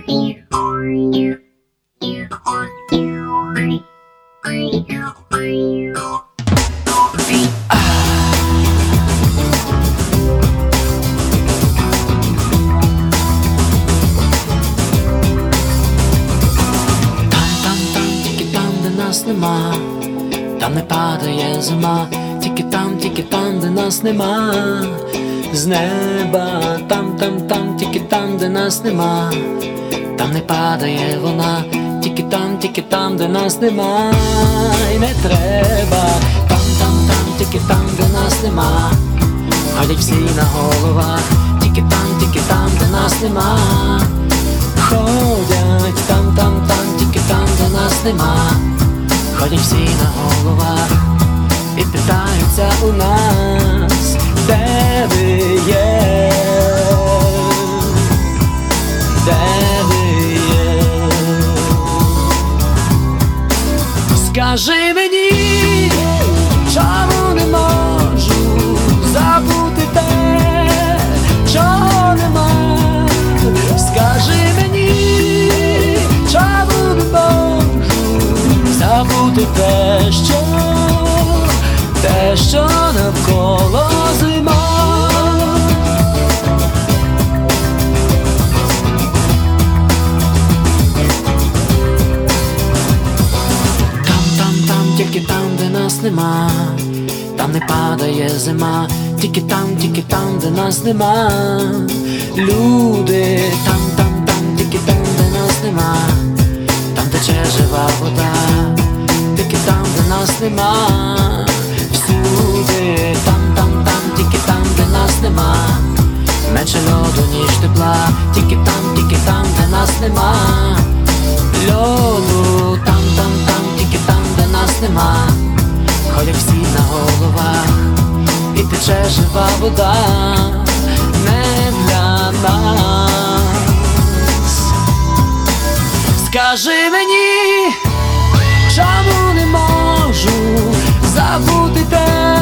Нема, там не падає зима, тільки там, де нас нема. З неба, там, тільки там, де нас нема. Там не падає вона, тільки там, де нас нема. І не треба, там, тільки там, де нас нема. Ходять всі на головах, тільки там, де нас нема. Ходять там, тільки там, де нас нема. Ходять всі на головах і питаються у нас, де ви є, де ви є. Скажи мені, чому не можу забути те, чого нема. Скажи мені, чому не можу забути те, що навколо зима. Там, тільки там, де нас нема. Там не падає зима, тільки там, де нас нема. Люди, там, тільки там, де нас нема. Там тече жива вода, тільки там, де нас нема. Всюди, там, тільки там, де нас нема. Менше льоду, ніж тепла, тільки там, де нас нема. Льоду, там, тільки там, де нас нема. Ходять всі на головах і тече жива вода. Не для нас. Скажи мені, чому не можу забути те,